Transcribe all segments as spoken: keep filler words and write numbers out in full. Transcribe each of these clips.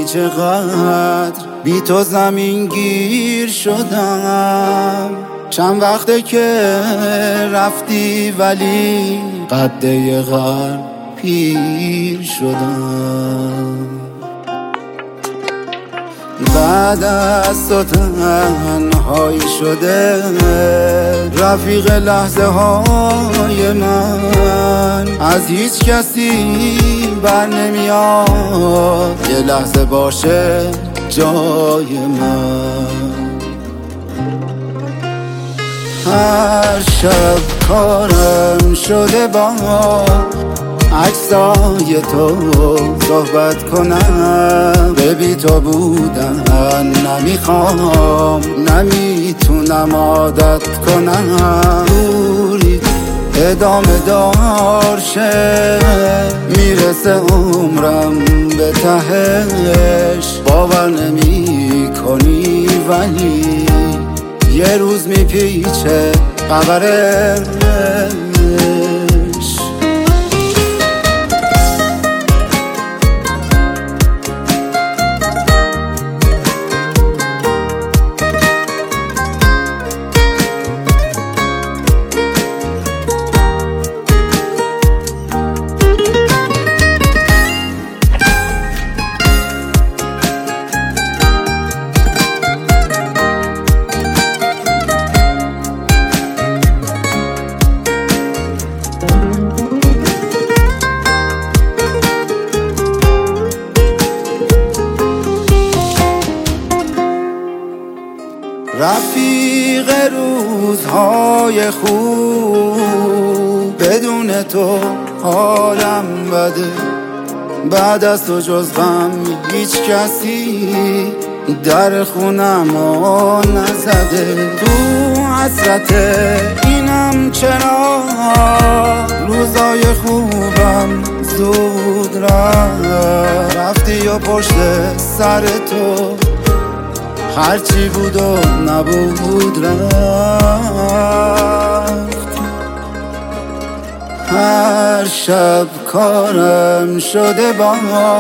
چقدر بی تو زمین گیر شدم. چند وقته که رفتی ولی قده غر پیر شدم. بعد از تو تنهایی شده رفیق لحظه های من، از هیچ کسی بر نمیاد یه لحظه باشه جای من. هر شب کارم شده با عکسای تو صحبت کنم، به بی تو بودن نمیخوام نمیتونم عادت کنم. دوری ادامه دارشه میرسه عمرم به تهش، باور نمی کنی ولی یه روز میپیچه خبرش. رفیق روزهای خوب، بدون تو حالم بده. بعد از تو جز غم هیچ کسی در خونمو نزده. تو حسرت اینم چرا روزای خوبم زود رفت. رفتی و پشت سر تو هرچی بود و نبود رفت. هر شب کارم شده با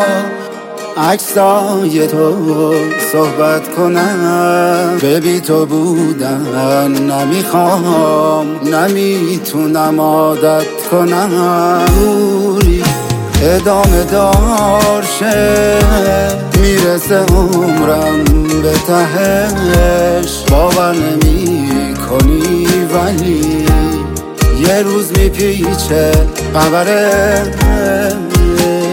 عکسای تو صحبت کنم، به بی تو بودن نمیخوام نمیتونم عادت کنم. دوری ادامه دارشه میرسه عمرم به تهش، باور نمی کنی ولی یه روز میپیچه خبرش.